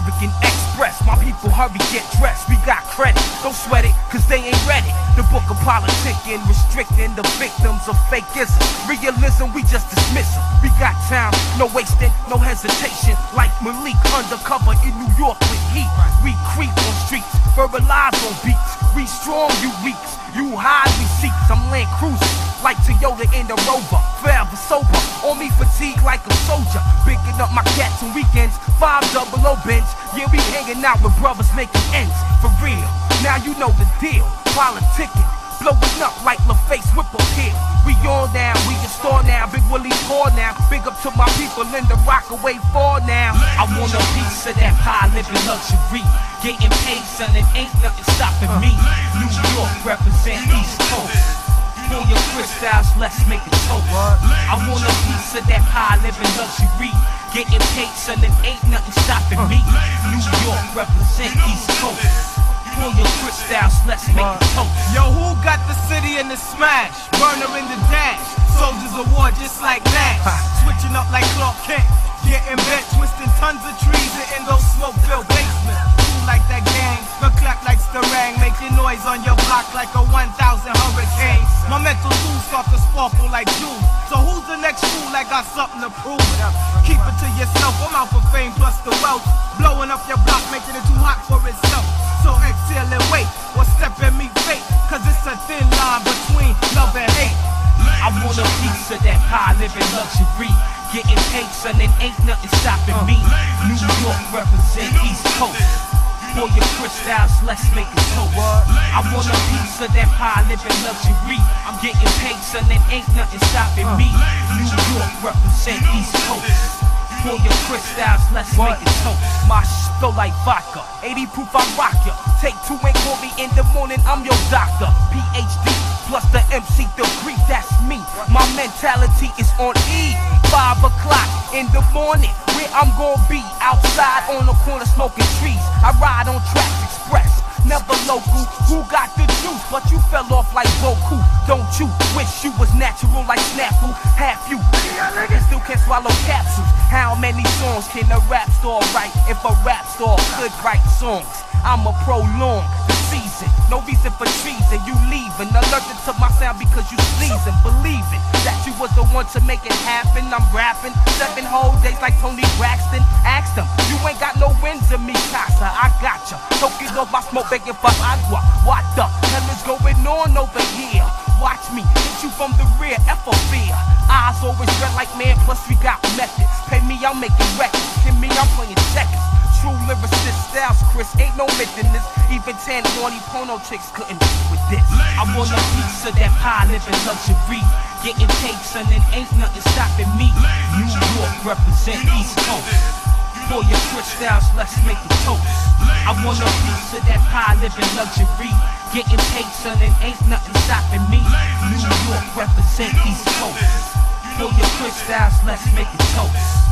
American Express. My people hurry, get dressed. We got credit, don't sweat it, cause they ain't ready. The book of politicking, restricting the victims of fakeism. Realism, we just dismiss them. We got time, no wasting, no hesitation. Like Malik undercover in New York with heat. We creep on streets, verbalize on beats. We strong, you weaks. You hide receipts, I'm Land Cruiser, like Toyota in the Rover. Forever sober, on me fatigue like a soldier. Picking up my cats on weekends, 500 Benz. Yeah, we hanging out with brothers making ends, for real. Now you know the deal, politicking, blowing up like LaFace Whipple Hill. We on now, we in store now, Big Willie poor now. Big up to my people in the Rockaway 4 now. I want a piece of that high living luxury. Getting paid, son, it ain't nothing stopping me. New York represent East Coast. Pull your crystals, let's make it toast. I want a piece of that high living luxury. Getting paid, son, it ain't nothing stopping me. New York represent East Coast. Pull your crystals, let's make it toast. Yo, who got the city in the smash? Burner in the dash. Soldiers of war just like Nash. Switching up like Clark Kent. Getting bent, twisting tons of trees in those smoke-filled basements. Like that gang, the clap like Starang, making noise on your block like a 1,000 hurricane. My mental tools start to sparkle like jewels. So who's the next fool that got something to prove? Keep it to yourself, I'm out for fame plus the wealth. Blowing up your block, making it too hot for itself. So exhale and wait, or step and meet fate, cause it's a thin line between love and hate. I want a piece of that high living luxury. Getting paid, son, it ain't nothing stopping me. New York represent East Coast. For your crystals, let's make it toast. I want a piece of that high living luxury. I'm getting paid, son, it ain't nothing stopping me. New York represent East Coast. For your crystals, let's make it toast. My shit flow like vodka, 80 proof I rock ya. Take 2 and call me in the morning, I'm your doctor. PhD plus the MC degree, that's me. My mentality is on E. 5 o'clock in the morning, where I'm gonna be, outside on the corner smoking trees. I ride on Tracks Express, never local. Who got the juice? But you fell off like Goku. Don't you wish you was natural like Snafu? Half you niggas still can't swallow capsules. How many songs can a rap star write if a rap star could write songs? I'ma prolong the season, no reason for treason. You leaving, allergic to my sound because you sneezing. Believing that you was the one to make it happen. I'm rapping 7 whole days like Tony Braxton. Ask them, you ain't got no wins in me, casa. I got ya, choking off my smoke, begging for agua. What the hell is going on over here? Watch me hit you from the rear, F or fear. Eyes always red like man, plus we got methods. Pay me, I'm making records. Give me, I'm playing checkers. True lyricist styles, Chris, ain't no myth in this. Even 10 horny porno chicks couldn't do with this. I want a piece of that high living luxury. Getting paid, son, and ain't nothing stopping me. New York represent East Coast. For your crystals, let's make it toast. I want a piece of that high living luxury. Getting paid, son, and ain't nothing stopping me. New York represent East Coast. For your crystals, let's make it toast.